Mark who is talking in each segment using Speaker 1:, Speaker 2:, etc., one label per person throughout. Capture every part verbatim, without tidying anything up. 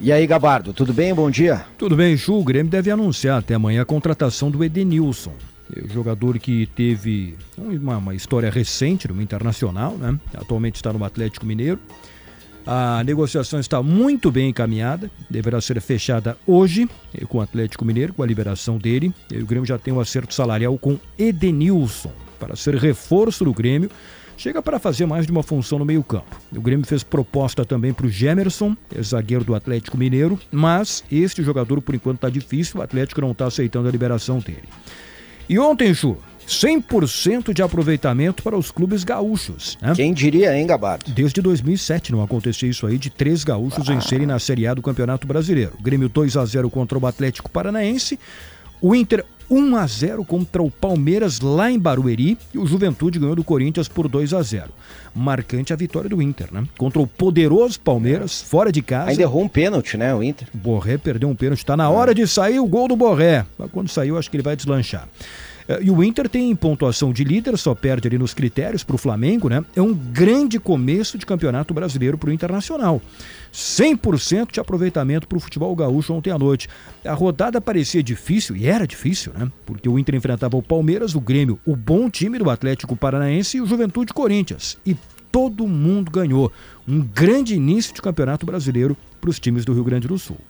Speaker 1: E aí, Gabardo, tudo bem? Bom dia.
Speaker 2: Tudo bem, Chu. O Grêmio deve anunciar até amanhã a contratação do Edenilson, jogador que teve uma, uma história recente no Internacional, né? Atualmente está no Atlético Mineiro. A negociação está muito bem encaminhada, deverá ser fechada hoje com o Atlético Mineiro, com a liberação dele. E o Grêmio já tem um acerto salarial com Edenilson, para ser reforço do Grêmio. Chega para fazer mais de uma função no meio-campo. O Grêmio fez proposta também para o Gemerson, zagueiro do Atlético Mineiro, mas este jogador, por enquanto, está difícil, o Atlético não está aceitando a liberação dele. E ontem, Chu, cem por cento de aproveitamento para os clubes gaúchos, né?
Speaker 1: Quem diria, hein, Gabardo?
Speaker 2: Desde dois mil e sete não acontecia isso aí, de três gaúchos ah. vencerem na Série A do Campeonato Brasileiro. O Grêmio dois a zero contra o Atlético Paranaense, o Inter um a zero contra o Palmeiras lá em Barueri e o Juventude ganhou do Corinthians por dois a zero. Marcante a vitória do Inter, né? Contra o poderoso Palmeiras, fora de casa.
Speaker 1: Ainda errou um pênalti, né, o Inter?
Speaker 2: Borré perdeu um pênalti, tá na hora de sair o gol do Borré. Quando saiu, acho que ele vai deslanchar. E o Inter tem pontuação de líder, só perde ali nos critérios para o Flamengo, né? É um grande começo de campeonato brasileiro para o Internacional. cem por cento de aproveitamento para o futebol gaúcho ontem à noite. A rodada parecia difícil, e era difícil, né? Porque o Inter enfrentava o Palmeiras, o Grêmio, o bom time do Atlético Paranaense e o Juventude Corinthians. E todo mundo ganhou. Um grande início de campeonato brasileiro para os times do Rio Grande do Sul.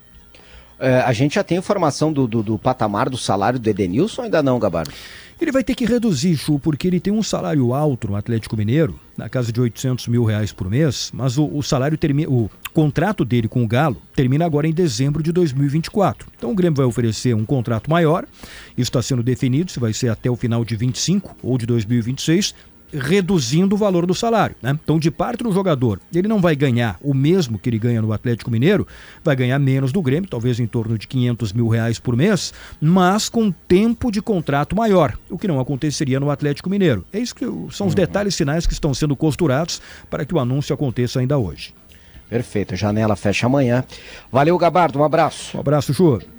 Speaker 1: É, a gente já tem informação do, do, do patamar do salário do Edenilson ou ainda não, Gabardo?
Speaker 2: Ele vai ter que reduzir, Chu, porque ele tem um salário alto no Atlético Mineiro, na casa de oitocentos mil reais por mês, mas o, o salário termina, o contrato dele com o Galo termina agora em dezembro de dois mil e vinte e quatro. Então o Grêmio vai oferecer um contrato maior, isso está sendo definido, se vai ser até o final de vinte e cinco ou de dois mil e vinte e seis, reduzindo o valor do salário, né? Então, de parte do jogador, ele não vai ganhar o mesmo que ele ganha no Atlético Mineiro, vai ganhar menos do Grêmio, talvez em torno de quinhentos mil reais por mês, mas com tempo de contrato maior, o que não aconteceria no Atlético Mineiro. É isso que são os detalhes finais que estão sendo costurados para que o anúncio aconteça ainda hoje.
Speaker 1: Perfeito, a janela fecha amanhã. Valeu, Gabardo, um abraço.
Speaker 2: Um abraço, Chu.